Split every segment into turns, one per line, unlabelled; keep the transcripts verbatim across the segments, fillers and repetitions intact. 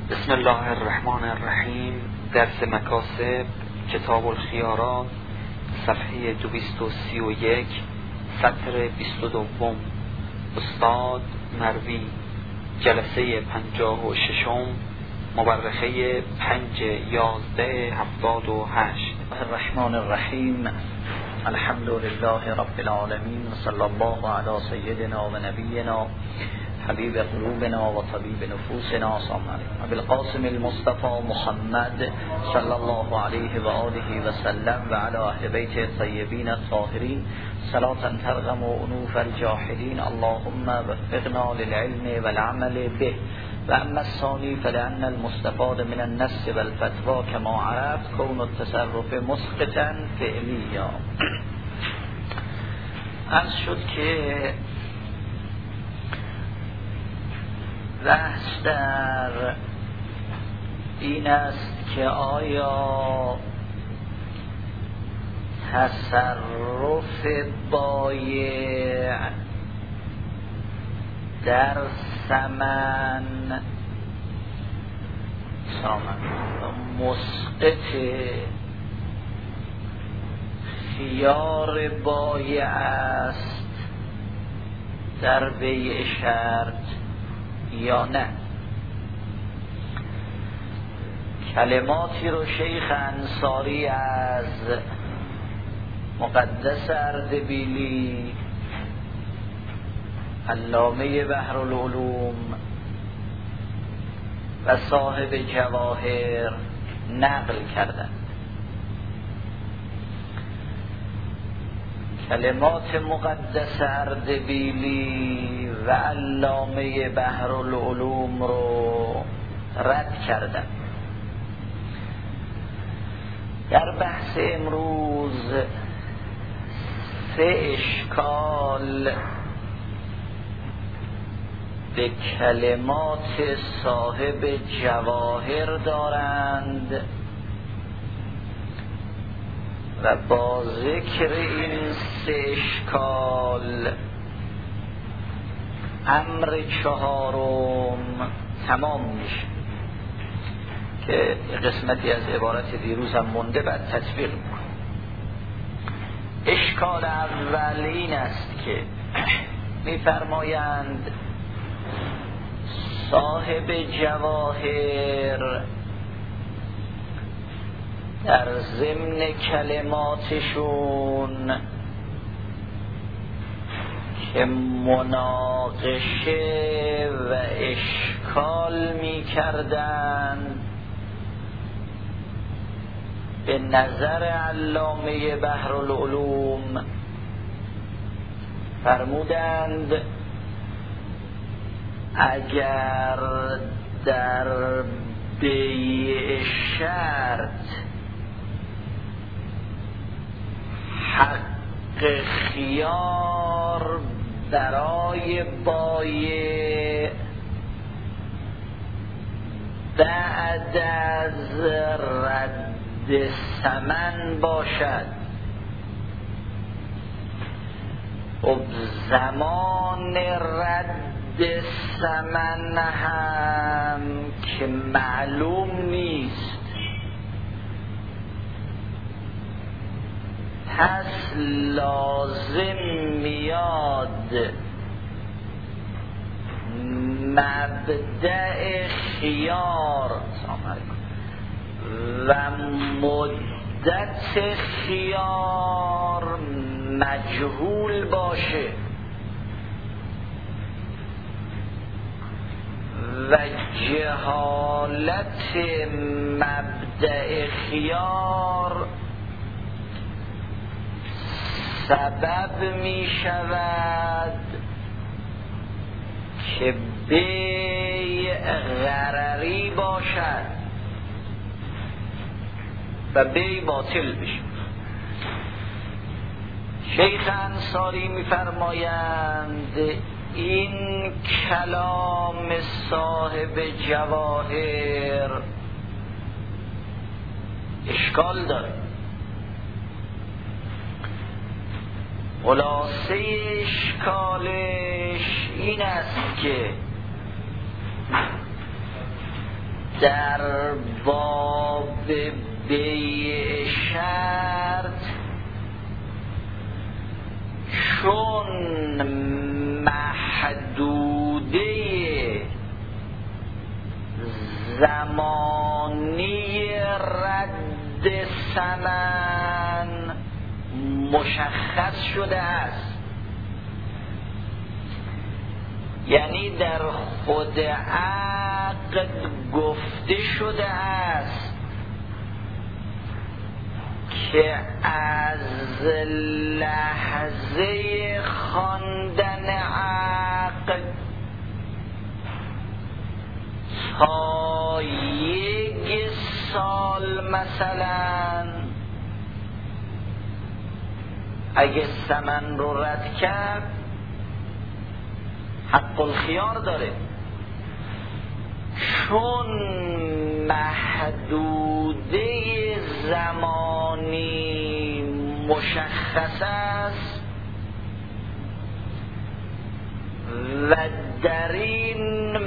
بسم الله الرحمن الرحیم. درس مکاسب، کتاب الخیارات، صفحه دویست و سی و یک، سطر بیست و دوم. استاد مروی، جلسه پنجاه و ششم، مورخه پنج یازده هفتاد و هشت.
الرحمن الرحیم. الحمد لله رب العالمین و صلی الله علی سیدنا و نبینا حبیب قلوبنا و طبیب نفوسنا صلی بالقاسم المصطفى محمد صلی الله علیه و آله و سلم و علی اهل بیت الطیبین الطاهرین صلاة ترغم انوف الجاحدین. اللهم وفقنا للعلم والعمل به. و اما الثانی فلأن المستفاد من النص والفتوى كما عرفت كون التصرف مسقطا فعليا. عرض شد که بحث در این است که آیا تصرف بایع در ثمن مسقط خیار بایع است در بیع شرط یا نه. کلماتی رو شیخ انصاری از مقدس اردبیلی علامه بحرالعلوم و صاحب جواهر نقل کردند. کلمات مقدس اردبیلی و علامه بحرالعلوم رو رد کردند. در بحث امروز سه اشکال به کلمات صاحب جواهر دارند و با ذکر این سه اشکال امر چهارم تمام میشه که قسمتی از عبارت دیروز هم مونده بعد تطبیق میکنم. اشکال اول این است که میفرمایند صاحب جواهر در ضمن کلماتشون که مناقشه و اشکال می کردند به نظر علامه بحرالعلوم فرمودند اگر در بیع شرط حق خیار برای بایع بعد از رد ثمن باشد، خب زمان رد ثمن هم که معلوم نیست، پس لازم میاد مبدأ خیار و مدت خیار مجهول باشه و جهالت مبدأ خیار سبب می شود که بیع غرری باشد و بیع باطل بشه. شیخ انصاری می فرمایند این کلام صاحب جواهر اشکال داره. خلاصه اشکالش این است که در باب بیع شرط چون محدوده زمانی رد ثمن مشخص شده است، یعنی در خود عقد گفته شده است که از لحظه خواندن عقد تا یک سال مثلا اگه ثمن رو رد کرد حق الخیار داره، چون محدوده زمانی مشخص است و در این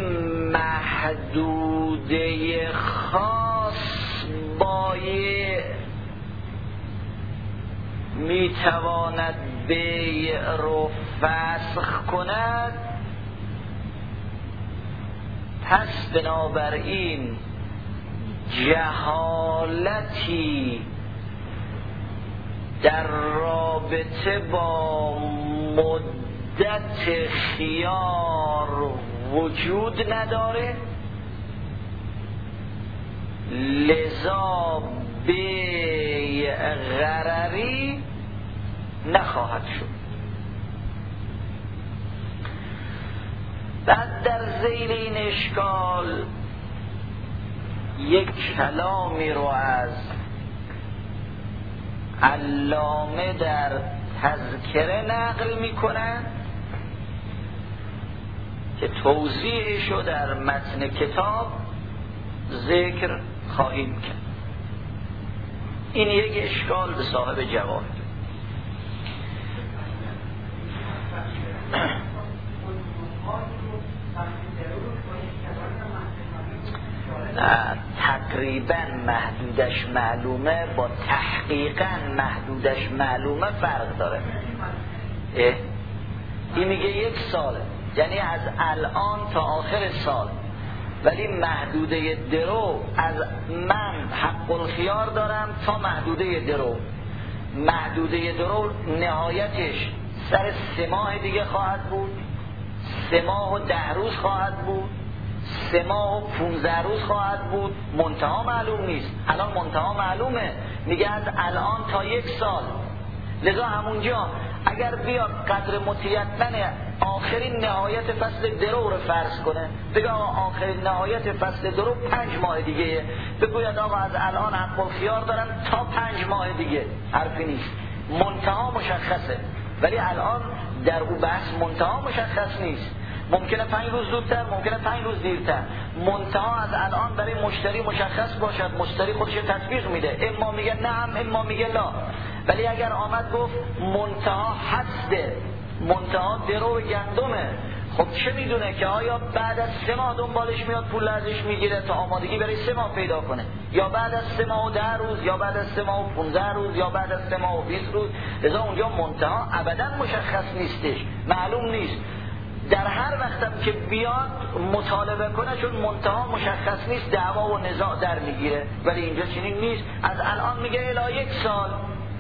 محدوده خاص بایع میتواند بیع رو فسخ کند، پس بنابراین جهالتی در رابطه با مدت خیار وجود نداره، لذا بیع غرری نخواهد شد. بعد در ذیل این اشکال یک کلامی رو از علامه در تذکره نقل میکنن که توضیحش رو در متن کتاب ذکر خواهیم کرد. این یک اشکال به صاحب جواب. تقریبا محدودش معلومه با تحقیقا محدودش معلومه فرق داره. اه؟ این میگه یک ساله، یعنی از الان تا آخر سال، ولی محدوده درو از من حق الخیار دارم تا محدوده درو. محدوده درو نهایتش سر سه ماه دیگه خواهد بود، سه ماه و ده روز خواهد بود، سه ماه و پونزده روز خواهد بود، منتها معلوم نیست. الان منتها معلومه، میگه از الان تا یک سال. لذا همونجا اگر بیاد قدر متیقن آخرین نهایت فصل درو رو فرض کنه، بگه آقا آخرین نهایت فصل درو پنج ماه دیگه، بگوید آقا از الان حق الخیار دارم تا پنج ماه دیگه، حرفی نیست، منتها مشخصه. ولی الان در او بحث منتها مشخص نیست، ممکنه پنج روز زودتر، ممکنه پنج روز دیرتر. منتها از الان برای مشتری مشخص باشد، مشتری خودش تطبیق میده، اما میگه نعم اما میگه لا. ولی اگر آمد گفت منتها حسده، منتها درو گندمه، خب چه میدونه که آیا بعد از سه ماه دنبالش میاد پول ازش میگیره تا آمادگی برای سه ماه پیدا کنه، یا بعد از سه ماه و ده روز، یا بعد از سه ماه و پونزده روز، یا بعد از سه ماه و بیست روز. لذا اونجا منتها ابدا مشخص نیستش، معلوم نیست. در هر وقتم که بیاد مطالبه کنه، چون منتها مشخص نیست، دعوا و نزاع در میگیره. ولی اینجا چنین نیست، از الان میگه الی یک سال،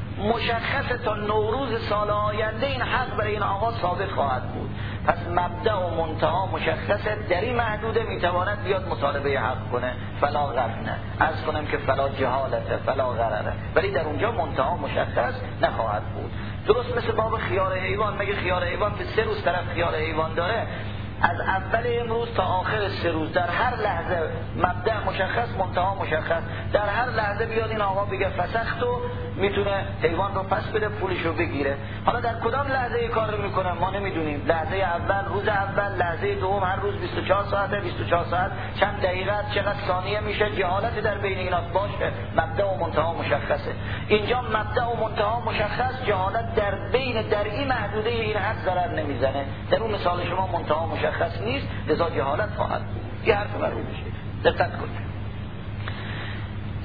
مشخصه تا نوروز سال آینده این حق برای این آقا ثابت خواهد بود. پس مبدأ و منتها مشخصه، در این محدوده میتواند بیاد مطالبه حق کنه، فلا غرنه، از کنم که فلا جهالته فلا غرره، ولی در اونجا منتها مشخص نخواهد بود. درست مثل باب خیار حیوان، مگه خیار حیوان که سه روز طرف خیار حیوان داره، از اول امروز تا آخر سه روز در هر لحظه مبدأ مشخص، منتها مشخص. در هر لحظه بیاد این آقا بگه فسختو، میتونه حیوان رو پس بده، پولش رو بگیره. حالا در کدام لحظه این کار رو میکنه ما نمیدونیم، لحظه اول، روز اول، لحظه دوم، هر روز بیست و چهار ساعته، بیست و چهار ساعت چند دقیقه، چقدر ثانیه میشه، جهالت در بین اینا باشه. مبدأ و منتها مشخصه. اینجا مبدأ و منتها مشخص، جهالت در بین، در این محدوده این حد ضرر نمیزنه. در اون مثال شما منتها مشخص نیست، لذا جهالت خواهد بود. یه حرف معروف میشه، دقت کنید.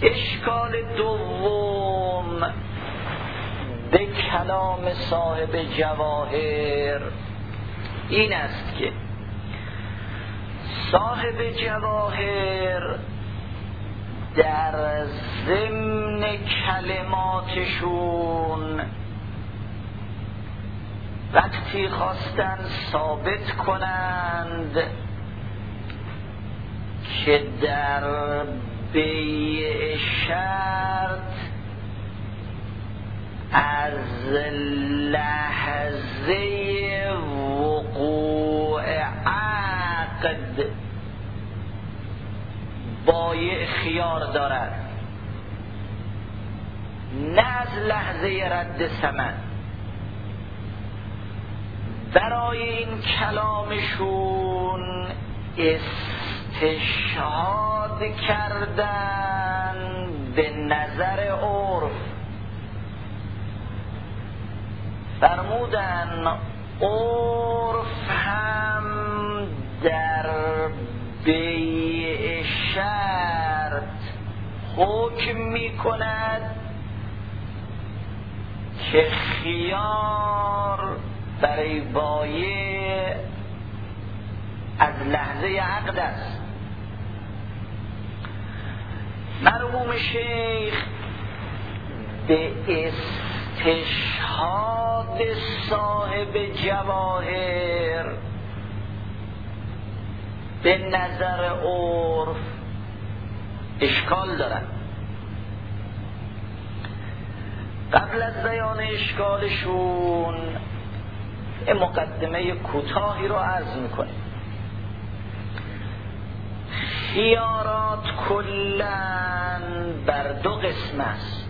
اشکال دوم به کلام صاحب جواهر این است که صاحب جواهر در ضمن کلماتشون وقتی خواستن ثابت کنند که در بیع شرط از لحظه وقوع عقد بایع خیار دارد، نه از لحظه رد ثمن. برای این کلامشون استشهاد کردن به نظر عرف، فرمودن عرف هم در بیع شرط حکم می کند که خیار برای بایع از لحظه عقد است. مرحوم شیخ به استشهاد صاحب جواهر به نظر عرف اشکال دارد. قبل از بیان اشکالشون این مقدمه کوتاهی رو عرض میکنیم. خیارات کلاً بر دو قسم است.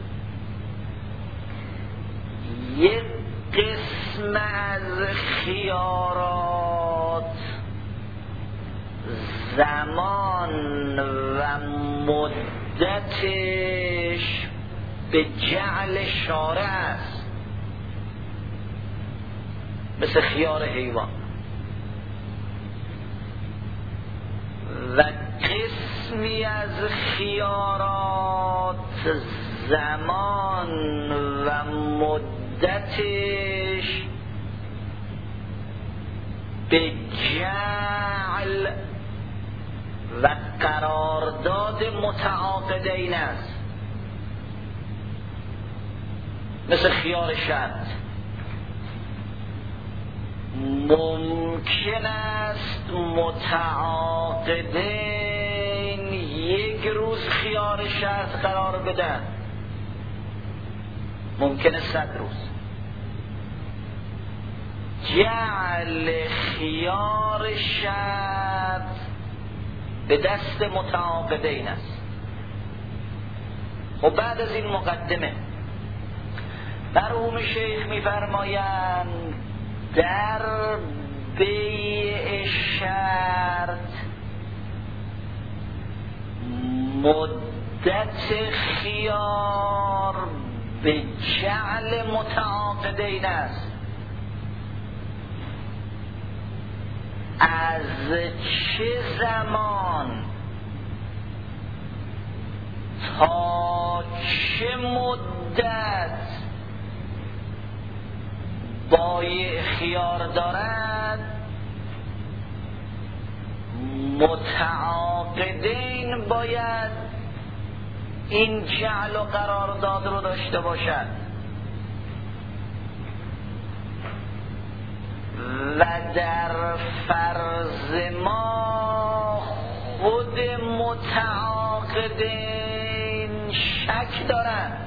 یک قسم از خیارات زمان و مدتش به جعل شارع است، مثل خیار حیوان. و قسمی از خیارات زمان و مدتش به جعل و قرارداد متعاقدین است، مثل خیار شرط. ممکن است متعاقدین یک روز خیار شرط قرار بدن، ممکن است صد روز. جعل خیار شرط به دست متعاقدین است. و بعد از این مقدمه مرحوم شیخ می‌فرمایند در بیع شرط مدت خیار به جعل متعاقدین است. از چه زمان تا چه مدت بایع خیار دارد، متعاقدین باید این جعل و قرارداد رو داشته باشد و در فرض ما خود متعاقدین شک دارند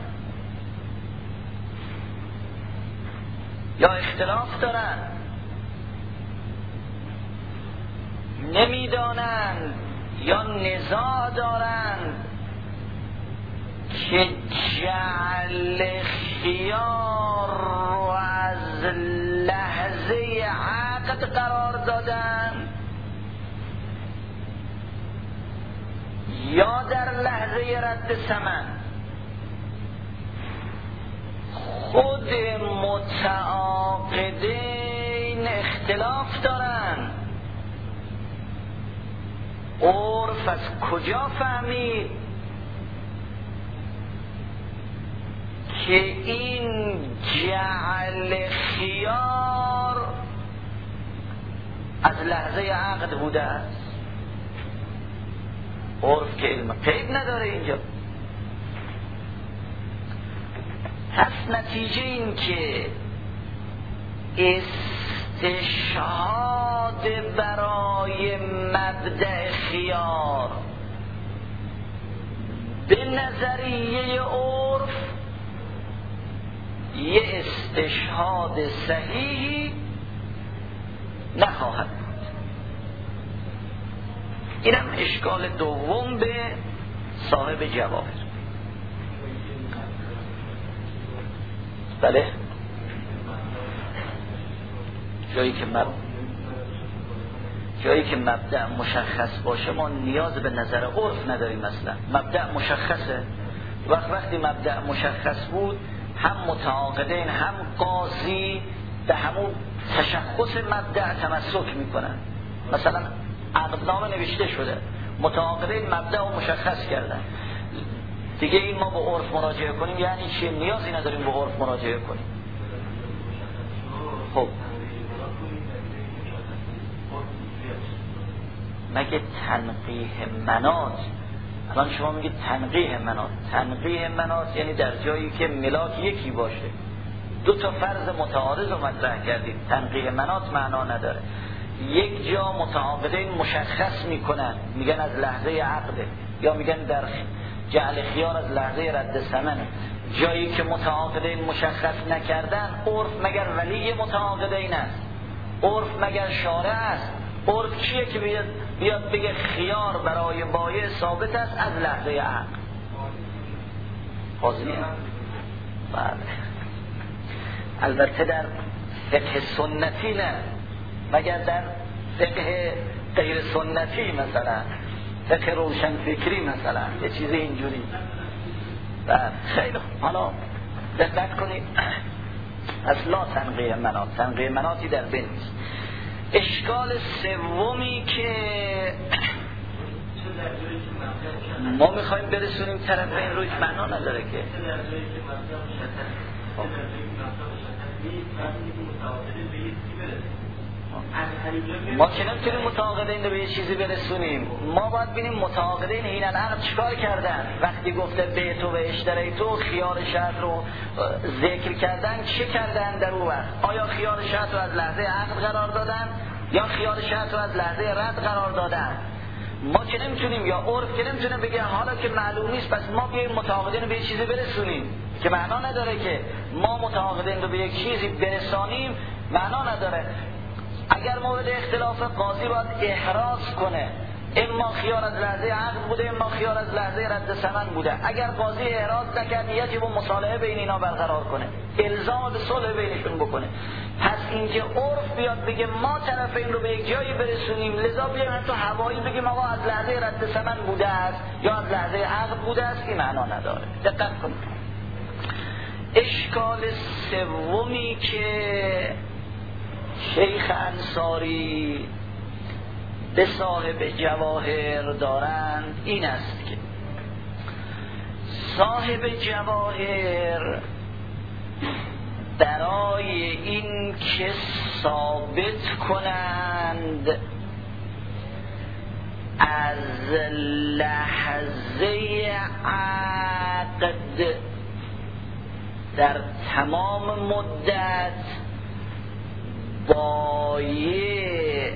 یا اختلاف دارند، نمیدانند یا نزاع دارند که جعل خیار رو از لحظه عقد قرار دادن یا در لحظه رد ثمن. خود متعاقدین اختلاف دارند. عرف از کجا فهمید که این جعل خیار از لحظه عقد بوده است. عرف که علم غیب نداره اینجا. پس نتیجه این که استشهاد برای مبدأ خیار به نظریه عرف یه استشهاد صحیحی نخواهد بود. اینم اشکال دوم به صاحب جواهر. بله، جایی که مب... جایی که مبدأ مشخص باشه ما نیاز به نظر عرف نداریم. مثلا مبدأ مشخصه، وقت وقتی مبدأ مشخص بود هم متعاقدین هم قاضی به همون تشخص مبدأ تمسک میکنن. مثلا عقدنامه نوشته شده، متعاقدین مبدأ رو مشخص کردن، دیگه این ما به عرف مراجعه کنیم یعنی چی؟ نیازی نداریم به عرف مراجعه کنیم. خب مگه تنقیح منات، الان شما میگید تنقیح منات، تنقیح منات یعنی در جایی که ملاک یکی باشه دو تا فرض متعارض رو مطرح کردید. تنقیح منات معنا نداره. یک جا متعاقدین مشخص میکنن میگن از لحظه عقده، یا میگن در جعل خیار از لحظه رد ثمنه. جایی که متعاقدین مشخص نکردن، عرف مگر ولی متعاقدین است؟ عرف مگر شارع است؟ عرف کیه که بیاد, بیاد بگه خیار برای بایع ثابت است از لحظه عقد؟ قاضیه. بله. البته در فقه سنتی نه، مگر در فقه غیر سنتی، مثلا فقه روشن فکری مثلا یه چیزی اینجوری. و خیلی حالا دقت کنید، اصلا تنقیح منات، تنقیح مناتی در بین نیست. اشکال سومی که ما میخوایم برسونیم طرف این روش معنا نداره که ما که نمیتونیم متعاقدین رو به یه چیزی برسونیم. ما باید بینیم متعاقدین این الان چیکار کردن. وقتی گفته بیتو و اشتریتو خیار شرط رو ذکر کردن، چه کردن در اون وقت؟ آیا خیار شرط رو از لحظه عقد قرار دادن یا خیار شرط رو از لحظه رد قرار دادن؟ ما که نمیتونیم، یا عرف که نمیتونه بگه حالا که معلوم نیست پس ما بیایم متعاقدین رو به یه چیزی برسونیم، که معنا نداره که ما متعاقدین رو به یک چیزی برسانیم، معنا نداره. اگر مورد اختلاف قاضی باید احراز کنه، اما خیار از لحظه عقد بوده اما خیار از لحظه رد ثمن بوده. اگر قاضی احراز نکرد یجب مصالحه بین اینا برقرار کنه، الزام به صلح بینشون بکنه. پس اینکه عرف بیاد بگه ما طرفین رو به یک جایی برسونیم، لذا بیایم حتی هوایی بگیم آقا از لحظه رد ثمن بوده است یا از لحظه عقد بوده است، این معنا نداره. دقت کنید. اشکال سومی که شیخ انصاری به صاحب جواهر دارند این است که صاحب جواهر برای این که ثابت کنند از لحظه عقد در تمام مدت بایع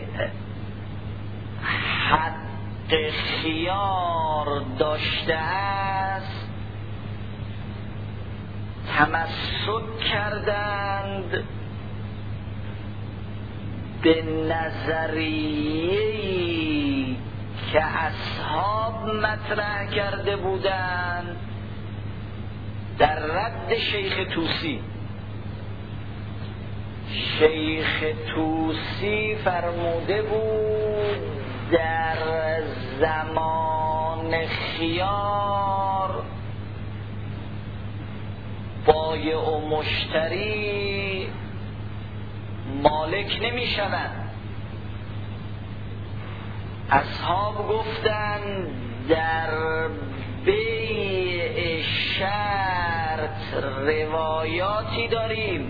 حق خیار داشته است، تمسک کردند به نظریه‌ای که اصحاب مطرح کرده بودند در رد شیخ طوسی. شیخ طوسی فرموده بود در زمان خیار بایع و مشتری مالک نمی شوند. اصحاب گفتند در بیع شرط روایاتی داریم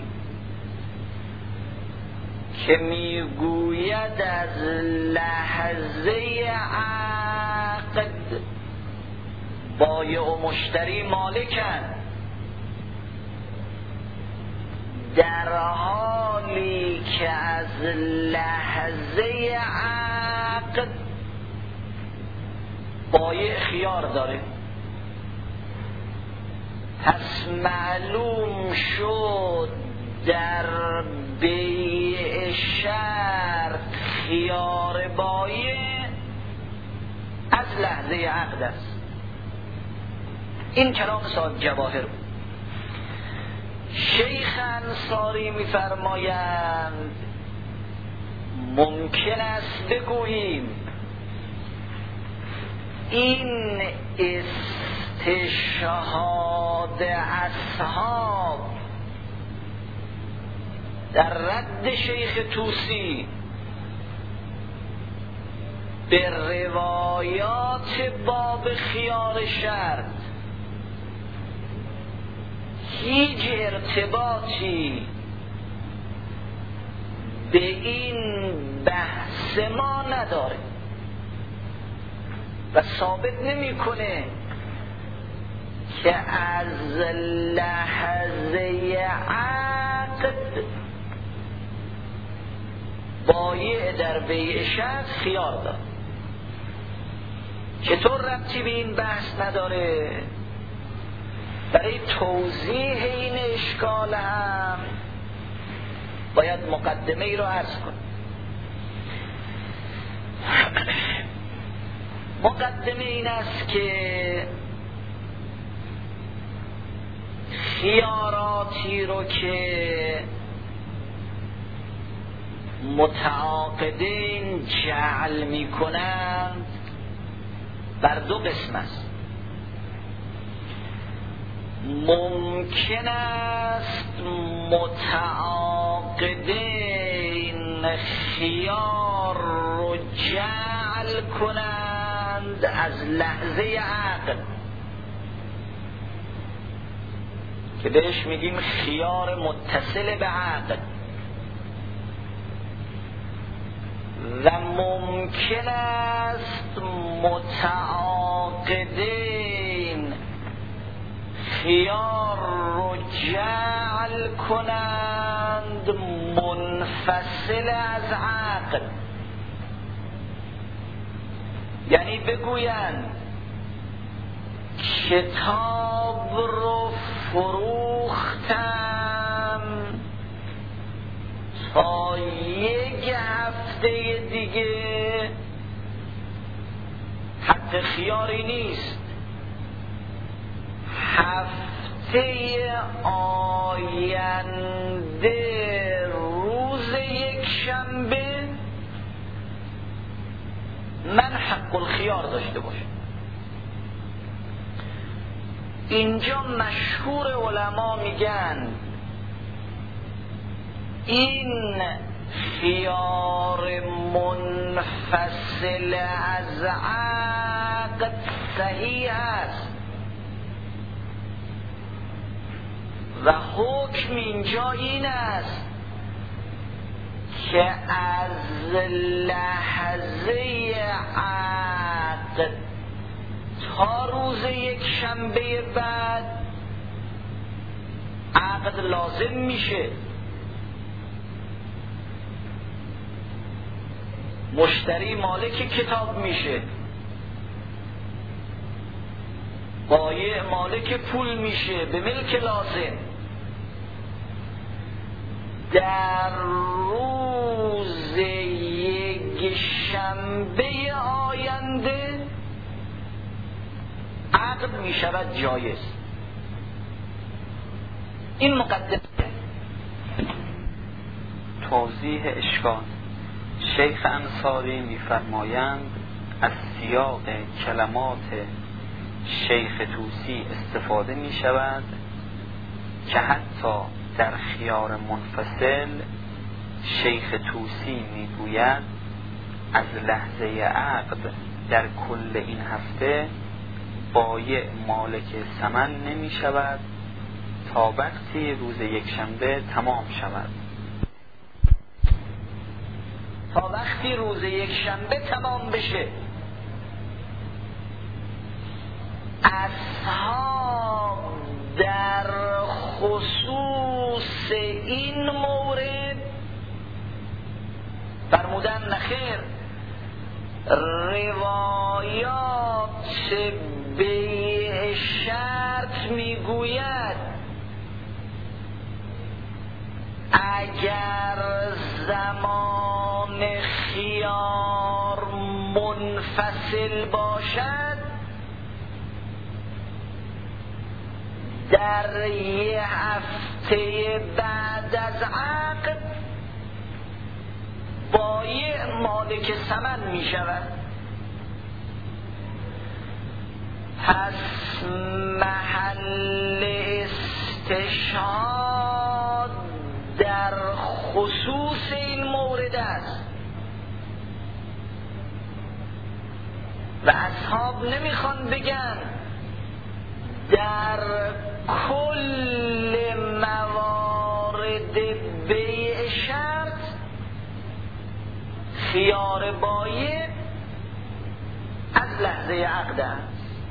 که میگوید از لحظه عقد بایع و مشتری مالکن، در حالی که از لحظه عقد بایع خیار داره. پس معلوم شد در بیع شرط خیار بایع از لحظه عقد است. این کلام صاحب جواهر بود. شیخ انصاری می‌فرمایند ممکن است بگوییم این استشهاد اصحاب در رد شیخ طوسی به روایات باب خیار شرط هیچ ارتباطی به این بحث ما نداره و ثابت نمی‌کنه که از لحظه عقد بایع در بیع شرط خیار داره. چطور ربطی به این بحث نداره؟ برای توضیح این اشکال هم باید مقدمه ای رو عرض کنم. مقدمه این است که خیاراتی رو که متعاقدین جعل می کنند بر دو قسم است. ممکن است متعاقدین خیار رو جعل کنند از لحظه عقد که بهش میگیم خیار متصل به عقد، و ممکن است متعاقدین خیار رو جعل کنند منفصل از عقد، یعنی بگویند کتاب رو فروختم تا یک هفته دیگه حق خیاری نیست، هفته آینده روز یک شنبه من حق الخیار داشته باشم. اینجا مشهور علما میگن این خیار منفصل از عقد صحیح است و حکم اینجا این است که از لحظه عقد تا روز یک شنبه بعد عقد لازم میشه. مشتری مالک کتاب میشه، بایع مالک پول میشه به ملک لازم. در روز یک شنبه آینده عقد میشود جایز. این مقدمه.
توضیح اشکال. شیخ انصاری می‌فرمایند از سیاق کلمات شیخ طوسی استفاده می‌شود که حتی در خیار منفصل شیخ طوسی میگوید از لحظه عقد در کل این هفته بایع مالک ثمن نمی‌شود تا وقتی روز یکشنبه تمام شود.
تا وقتی روز یکشنبه تمام بشه. اصحاب در خصوص این مورد فرمودن نخیر، روایات بیع شرط میگوید اگر زمان خیار منفصل باشد در یه هفته بعد از عقد بایع مالک ثمن می شود. پس محل استشهاد در خصوص این مورد است و اصحاب نمیخوان بگن در کل موارد بیع شرط خیار بایع از لحظه عقد است.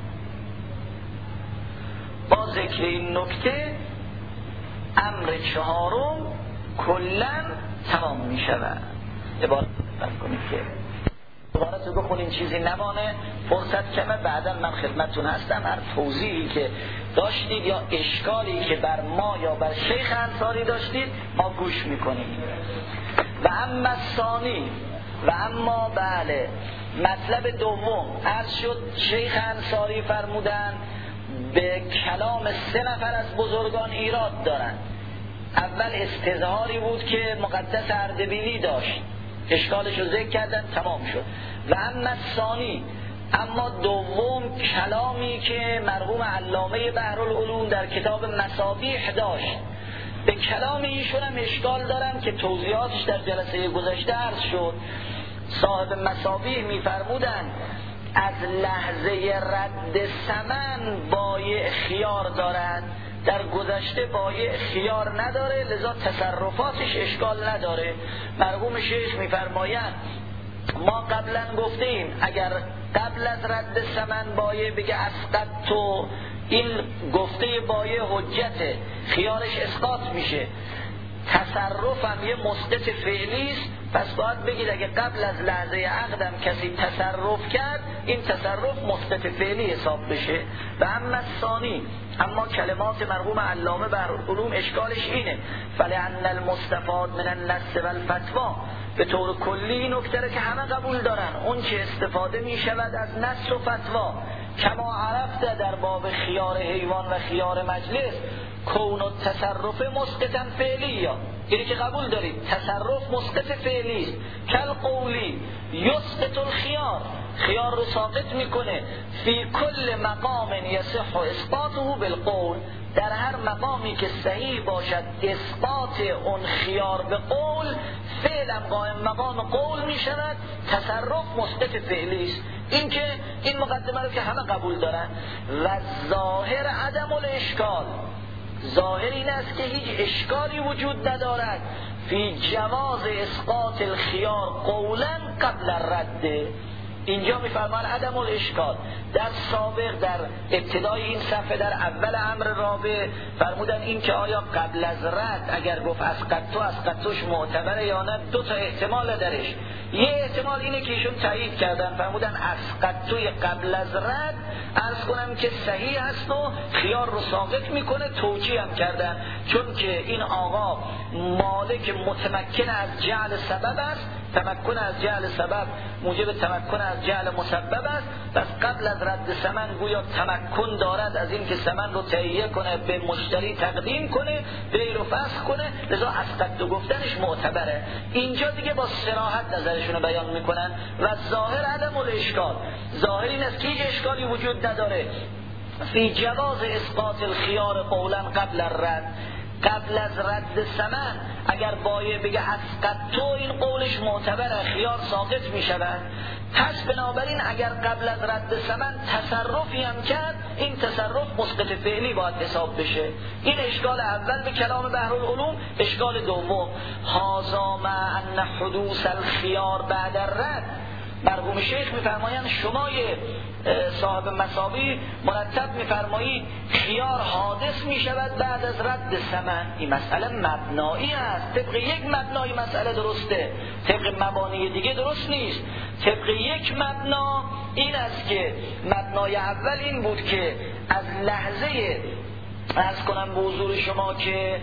با ذکر این نکته امر چهارم کلن تمام می شود. عبارت کنید که عبارت رو بخونیم چیزی نمانه، فرصت کمه، بعدا من خدمتتون هستم. هر توضیحی که داشتید یا اشکالی که بر ما یا بر شیخ انصاری داشتید ما گوش میکنیم. و اما ثانی و اما بله مطلب دوم عرض شد، شیخ انصاری فرمودن به کلام سه نفر از بزرگان ایراد دارند. اول استظهاری بود که مقدس اردبیلی داشت، اشکالش رو ذکر کردن، تمام شد. و اما ثانی، اما دوم کلامی که مرحوم علامه بحرالعلوم در کتاب مصابیح داشت، به کلام ایشون هم اشکال دارم که توضیحاتش در جلسه گذشته عرض شد. صاحب مصابیح میفرمودن از لحظه رد ثمن بایع خیار دارد، در گذشته بایع خیار نداره، لذا تصرفاتش اشکال نداره. مرحوم شیخ میفرمایند ما قبلا گفتیم اگر قبل از رد ثمن بایع بگه اسقط تو، این گفته بایع حجته، خیارش اسقاط میشه. تصرفم یه مسقط فعلی است، پس باید بگید اگه قبل از لحظه عقدم کسی تصرف کرد این تصرف مسقط فعلی حساب بشه. و اما ثانی، اما کلمات مرحوم علامه بحرالعلوم اشکالش اینه فلأن المستفاد من النص والفتوا، به طور کلی نکته که همه قبول دارن اون چه استفاده می شود از نص و فتوا، کما عرفته در باب خیار حیوان و خیار مجلس کون و تصرف مسقطا فعلی، یا اینی که قبول دارید تصرف مسقط فعلی است. کل قولی یسقط الخیار، خیار رو ساقط میکنه. فی کل مقام یصح اسقاطه بالقول، در هر مقامی که صحیح باشد اسقاط اون خیار به قول، فعلا قائم مقام قول می شود، تصرف مسقط فعلی است. این که این مقدمه رو که همه قبول دارن. و ظاهر عدم الاشکال، ظاهر این است که هیچ اشکالی وجود ندارد فی جواز اسقاط الخیار قولا قبل الرد. اینجا میفرمان عدم الاشکال. در سابق در ابتدای این صفحه در اول امر رابع فرمودن این که آیا قبل از رد اگر گفت اسقطو اسقطوش معتبره یا نه، دو تا احتمال درش. یه احتمال اینه که ایشون تایید کردن، فرمودن اسقطوی قبل از رد عرض کنم که صحیح است و خیار رو ساقط میکنه، توجیه هم کردن چون که این آقا مالک متمکن از جعل سبب است، تمکن از جعل سبب موجب تمکن از جعل مسبب است، پس قبل از رد ثمن گویا تمکن دارد از این که ثمن رو تهیه کنه، به مشتری تقدیم کنه، بیع و فسخ کنه، لذا اسقط گفتنش معتبره. اینجا دیگه با صراحت نظرشون رو بیان میکنن. و ظاهر عدم الاشکال، ظاهر این است که هیچ اشکالی وجود نداره فی جواز اسقاط الخیار قولا قبل الرد، قبل از رد ثمن اگر بایع بگه اسقطت، این قولش معتبره، خیار ساقط می شود. پس بنابراین اگر قبل از رد ثمن تصرفی هم کرد، این تصرف مسقط فعلی باید حساب بشه. این اشکال اول به کلام بحرالعلوم. اشکال دوم، هذا مع ان حدوث الخیار بعد الرد. مرحوم شیخ میفرمایند شما صاحب مسابی مرتب میفرمایید خیار حادث میشود بعد از رد ثمن. این مسئله مبنایی است، طبق یک مبنای مسئله درسته، طبق مبانی دیگه درست نیست. طبق یک مبنا این است که مبنای اول این بود که از لحظه عرض کنم به حضور شما که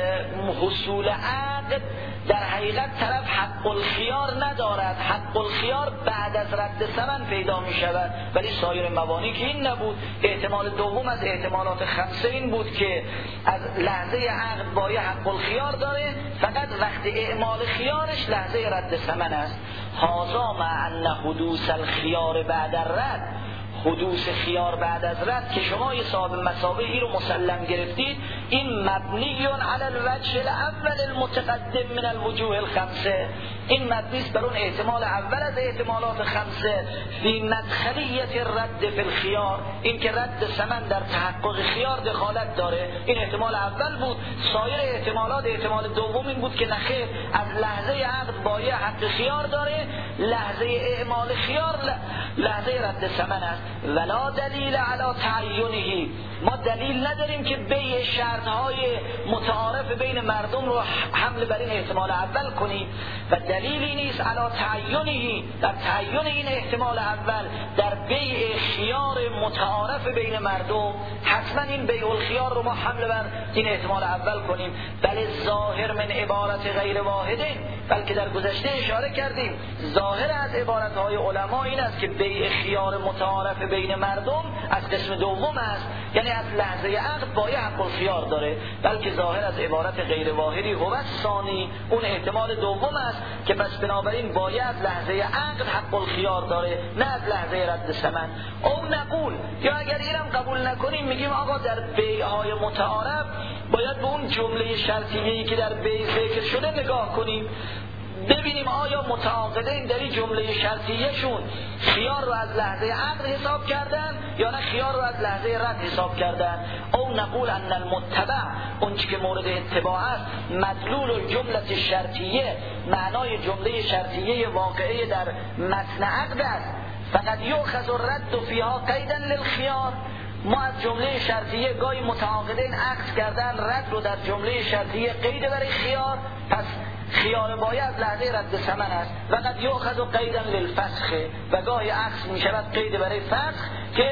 حصول عقد در حقیقت طرف حق الخیار ندارد، حق الخیار بعد از رد ثمن پیدا می شود. ولی سایر موانی که این نبود. احتمال دوم از احتمالات خمسه این بود که از لحظه عقد بایع حق الخیار داره، فقط وقت اعمال خیارش لحظه رد ثمن است. هذا مع ان حدوث الخیار بعد الرد، حدوث خیار بعد از رد که شما یه صاحب مسابقی رو مسلم گرفتید، این مبنی علی الوجه الاول المتقدم من الوجوه الخمسه. این مبنی است بر اون احتمال اول از احتمالات خمسه فی مدخلیت رد فی الخیار، این که رد ثمن در تحقق خیار دخالت داره. این احتمال اول بود. سایر احتمالات، احتمال دوم این بود که نخیر، از لحظه عقد بایع حق خیار داره، لحظه اعمال خیار لحظه رد ثمن است. ولا دلیل علی تعینه، ما دلیل نداریم که بیع شرطهای متعارف بین مردم رو حمل بر این احتمال اول کنیم و دلیلی نیست علی تعینه، در تعین این احتمال اول در بیع خیار متعارف بین مردم حتما این بیع الخیار رو ما حمل بر این احتمال اول کنیم. بل ظاهر من عبارت غیر واحده، بلکه در گذشته اشاره کردیم ظاهر از عبارتهای علما این است که بیع خیار متعارف بین مردم از قسم دوم است، یعنی از لحظه عقد بایع حق الخیار داره. بلکه ظاهر از عبارت غیر واحدی هو ثانی، اون احتمال دوم است که پس بنابراین بایع از لحظه عقد حق الخیار داره، نه از لحظه رد ثمن. او نقول، یا اگر اینم قبول نکنیم میگیم آقا در بیع‌های متعارف باید به اون جمله شرطیه‌ای که در بیع ذکر شده نگاه کنیم، ببینیم آیا متعاقدین در این جمله شرطیه شون خیار رو از لحظه عقد حساب کردن یا نه خیار رو از لحظه رد حساب کردن. او نقول ان المتبع، اون چی که مورد اتباع است، مدلول الجمله شرطیه، معنای جمله شرطیه واقعه در متن عقد است. فقط یؤخذ الرد فیها قیدا للخیار، ما از جمله شرطیه گاهی متعاقدین عقد کردن رد رو در جمله شرطیه قید برای خیار، پس خیار بایع از لحظه رد ثمن است. و قد یؤخذ قیدا للفسخ، و گاهی عکس می شود قید برای فسخ که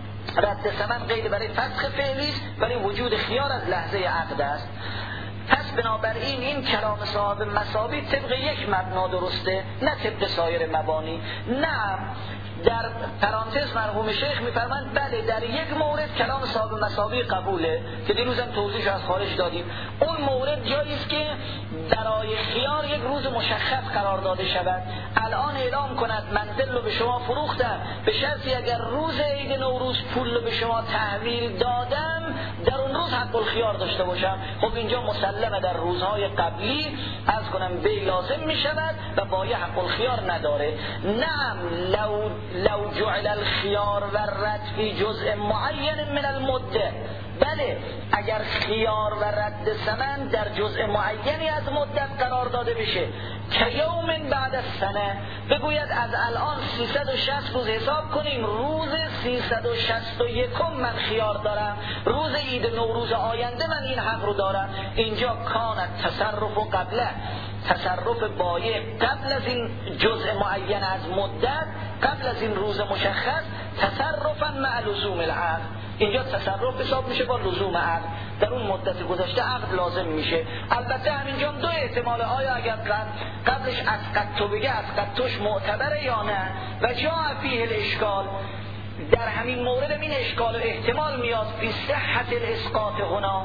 رد ثمن قید برای فسخ فعلی است، ولی وجود خیار از لحظه عقد است. پس بنابراین این کلام صاحب مسابی طبق یک مبنا درسته، نه طبق سایر مبانی. نه، در پرانتز مرحوم شیخ میفرمند بله در یک مورد کلام صاحب مسابی قبوله که دیروزم توضیحش از خارج دادیم. اون مورد جایی است که برای خیار یک روز مشخص قرار داده شود. الان اعلام کند من دل رو به شما فروختم، به شرطی اگر روز عید نوروز پول رو به شما تحویل دادم در اون روز حق الخیار داشته باشم. خب اینجا مسلمه در روزهای قبلی از کنم بی لازم می شود و بایع حق الخیار نداره. نعم لو لو جعل الخيار و رد فی جزء معین من المده، بله اگر خیار و رد ثمن در جزء معینی از مدت قرار داده بشه که یوم بعد از سنه، بگوید از الان سیصد و شصت روز حساب کنیم، روز سیصد و شصت و یک من خیار دارم، روز عید نوروز آینده من این حق رو دارم. اینجا کانت تصرف و قبله، تصرف بایع قبل از این جزء معین از مدت، قبل از این روز مشخص، تصرفا مع لزوم العقد. اینجا تصرف حساب میشه با لزوم عقد، در اون مدت گذشته عقد لازم میشه. البته همینجا دو احتمال، آیا اگر قبلش اسقطت بگه اسقطتش معتبره یا نه. و جا فیه الاشکال، در همین مورد این اشکال و احتمال میاد فی صحت الاسقاط هنا،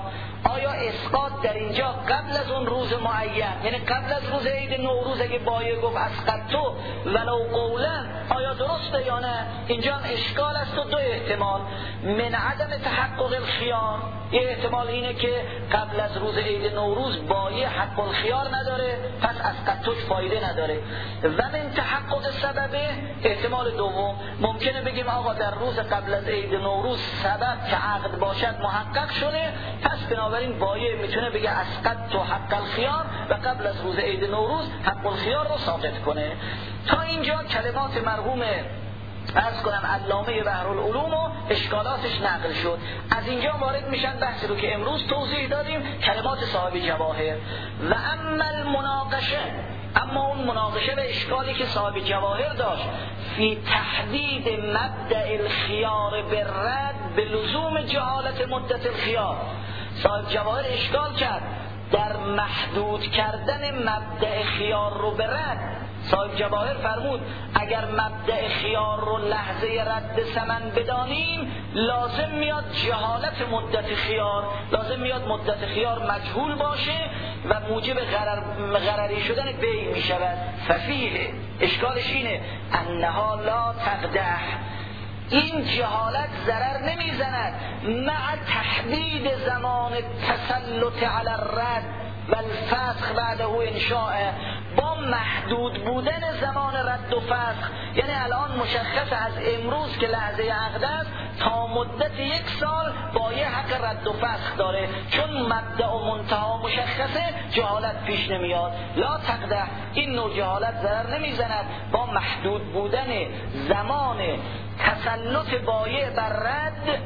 آیا اسقاط در اینجا قبل از اون روز معین، یعنی قبل از روز عید نوروز اگه بایه گفت اسقطتو ولو قولا، آیا درسته یا نه؟ اینجا هم اشکال است و دو احتمال. من عدم تحقق الخیار، یه احتمال اینه که قبل از روز عید نوروز بایه حق الخیار نداره، پس اسقطتوش فایده نداره. و من تحقق سببه، احتمال دوم، ممکنه بگیم آقا در روز قبل از عید نوروز سبب که عقد باشد محقق شده، پس بنابراین بایه میتونه بگه اسقطت حق الخیار و قبل از روز عید نوروز حق الخیار رو ثابت کنه. تا اینجا کلمات مرحوم عرض کنم علامه بحرالعلوم و اشکالاتش نقل شد. از اینجا وارد میشن بحثی رو که امروز توضیح دادیم، کلمات صاحب جواهر. و اما المناقشه، اما اون مناقشه و اشکالی که صاحب جواهر داشت فی تحدید مبدأ الخیار بالرد به لزوم جهالت مدت الخیار، صاحب جواهر اشکال کرد در محدود کردن مبدأ خیار رو به رد. صاحب جواهر فرمود اگر مبدأ خیار رو لحظه رد ثمن بدانیم، لازم میاد جهالت مدت خیار، لازم میاد مدت خیار مجهول باشه و موجب غرر غرری شدن بیع می شود. ففیه، اشکالش اینه انها لا تقدح، این جهالت ضرر نمیزند مع تحدید زمان تسلط علی الرد و الفسخ بعده انشاء، با محدود بودن زمان رد و فسخ. یعنی الان مشخص از امروز که لحظه عقد است تا مدت یک سال با یه حق رد و فسخ داره، چون مبدأ و منتها مشخصه جهالت پیش نمیاد. لا تقدح، این نوع جهالت ضرر نمیزند با محدود بودن زمان تسلط بایع بر رد،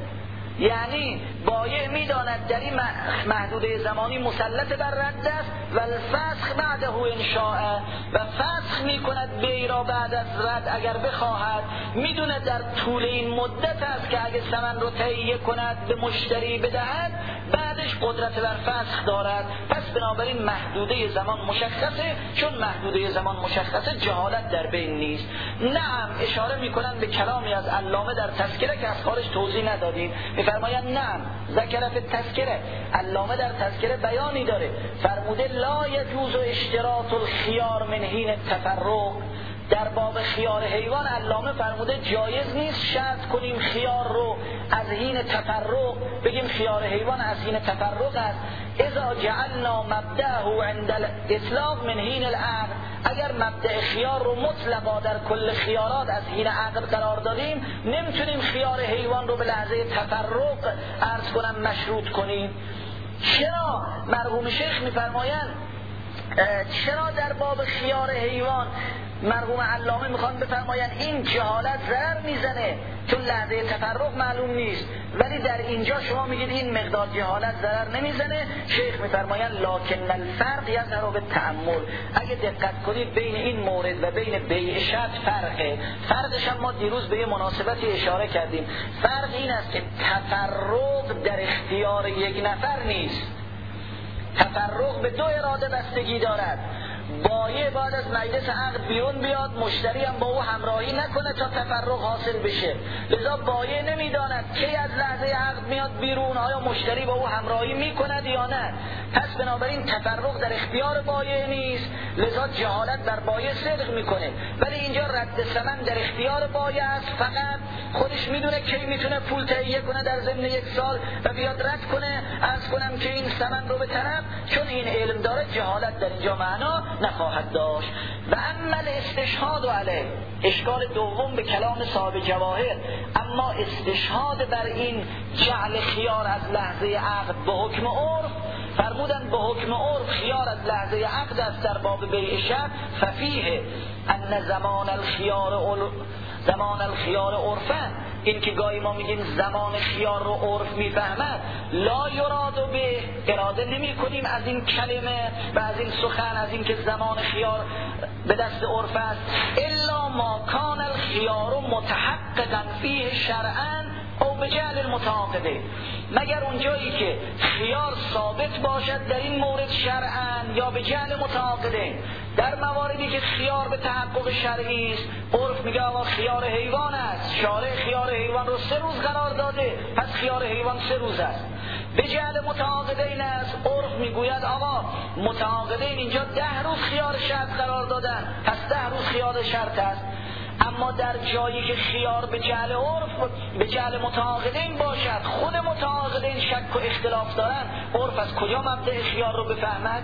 یعنی بایع میداند در این محدوده زمانی مسلط بر رد است و الفسخ بعده انشاء، و فسخ میکند بیع را بعد از رد اگر بخواهد، میدونه در طول این مدت است که اگه ثمن رو تهیه کند به مشتری بدهد بعدش قدرت بر فسخ دارد. پس بنابراین محدوده زمان مشخصه، چون محدوده زمان مشخصه جهالت در بین نیست. نعم، اشاره میکنن به کلامی از علامه در تذکره که از خارج توضیح ندادیم، میفرمایند نعم ذکر فی التذکره، علامه در تذکره بیانی داره، فرموده لا یجوز اشتراط الخیار من حین التفرق. در باب خیار حیوان علامه فرموده جایز نیست شرط کنیم خیار رو از حین تفرق، بگیم خیار حیوان از حین تفرق است. اذا جعلنا مبدأه عند الاطلاق من حین العقد، اگر مبدأ خیار رو مطلقا در کل خیارات از حین عقد قرار دادیم، نمیتونیم خیار حیوان رو به لحظه تفرق عرض کنم مشروط کنیم. چرا؟ مرحوم شیخ میفرمایند چرا در باب خیار حیوان مرحوم علامه میخوان بفرمایند این جهالت ضرر میزنه چون لحظه تفرق معلوم نیست، ولی در اینجا شما میگید این مقدار جهالت ضرر نمیزنه. شیخ میفرمایند لکن الفرق یظهر بالتأمل، اگه دقت کنید بین این مورد و بین بیع شرط فرقه. فرقش هم ما دیروز به یه مناسبتی اشاره کردیم. فرق این است که تفرق در اختیار یک نفر نیست، تفرق به دو اراده بستگی دارد. بایع بعد از مجلس عقد بیرون بیاد، مشتری هم با او همراهی نکنه تا تفرق حاصل بشه، لذا بایع نمیداند کی از لحظه عقد میاد بیرون، آیا مشتری با او همراهی میکند یا نه. پس بنابراین تفرق در اختیار بایع نیست، لذا جهالت بر بایع صدق میکنه. ولی اینجا رد ثمن در اختیار بایع است، فقط خودش میدونه کی میتونه پول تهیه کنه در ضمن یک سال و بیاد رد کنه، عرض کنم که این ثمن رو به طرف، چون این علم داره جهالت در اینجا معنا نخواهد داشت. و اما استشهاد علیه، اشکال دوم به کلام صاحب جواهر، اما استشهاد بر این جعل خیار از لحظه عقد به حکم عرف، فرمودن به حکم عرف خیار از لحظه عقد است در باب بیع شرط. ففیه ان زمان الخیار زمان الخیار عرفن، این که گاهی ما میگیم زمان خیار رو عرف میفهمد، لا یراد به، اراده نمی کنیم از این کلمه و از این سخن، از این که زمان خیار به دست عرف است، الا ما کان الخیار متحققا فیه شرعا او به جهل المتعاقده، مگر اونجایی که خیار ثابت باشد در این مورد شرعا یا به جهل متعاقده. در مواردی که خیار به تحقق شرعی است، عرف میگه آقا خیار حیوان است، شارع خیار حیوان رو سه روز قرار داده، پس خیار حیوان سه روز است. به جعل متعاقدین است. عرف میگوید آقا متعاقدین اینجا ده روز خیار شرط قرار دادن، پس ده روز خیار شرط است. اما در جایی که خیار به جعل عرف به جعل متعاقدین باشد، خود متعاقدین شک و اختلاف دارن، عرف از کجا مبدأ خیار رو بفهمد؟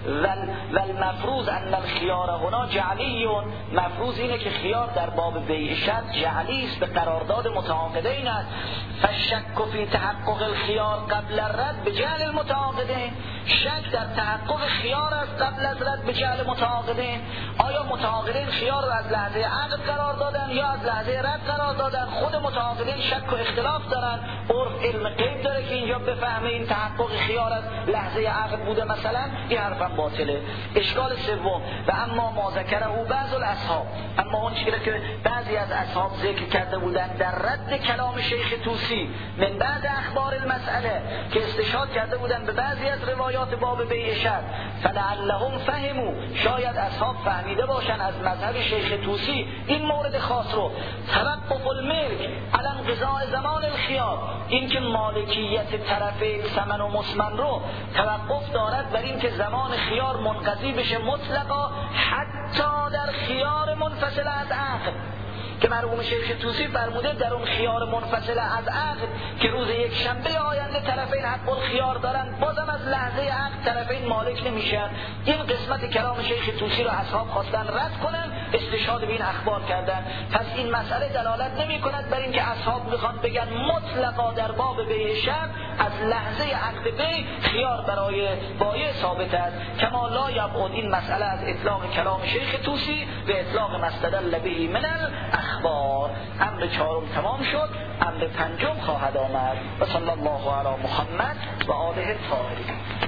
والمفروض ان الخيار هنا جعلی، مفروض اینه که خیار در باب بیع شرط جعلی است، به قرارداد متعاقدین است. فالشک فی تحقق الخيار قبل الرد بجعل المتعاقدین، شک در تحقق خیار است قبل از رد بجعل متعاقدین. آیا متعاقدین خیار رو از لحظه عقد قرار دادن یا از لحظه رد قرار دادن؟ خود متعاقدین شک و اختلاف دارن. عرف علم غیب داره که اینجا بفهمه این تحقق خیار از لحظه عقد بوده مثلا، این حرفم باطله. اشکال سوم، و اما ما ذکره او بعض الاصحاب، اما اون چیزی که بعضی از اصحاب ذکر کرده بودن در رد کلام شیخ طوسی من بعد اخبار المسئله، که استشهاد کرده بودن به بعضی از روایات باب بیع شرط، فلعلهم فهموا، شاید اصحاب فهمیده باشن از مذهب شیخ طوسی این مورد خاص رو، توقف الملک علی انقضاء زمان الخیار، این که مالکیت طرفین ثمن و مسمن رو توقف دارد بر این که زمان خیار منقضی بشه مطلقا حتی در خیار منفصل از عقد، که مرحوم شیخ طوسی فرموده در اون خیار منفصل از عقد که روز یک شنبه آینده طرفین حق الخیار دارن، بازم از لحظه عقد طرفین مالک نمیشن. این قسمت کلام شیخ طوسی رو اصحاب خواستن رد کنن، استشهاد به این اخبار کردن. پس این مسئله دلالت نمی کند بر این که اصحاب میخوان بگن مطلقا در باب بیع شرط از لحظه عقد بیع خیار برای بایع ثابت است. کما لا یبعد این مسئله از اطلاق کلام شیخ طوسی به اطلاق ما استدل به من الاخبار. امر چهارم تمام شد، امر پنجم خواهد آمد. و صلی الله علی محمد و آله الطاهرین.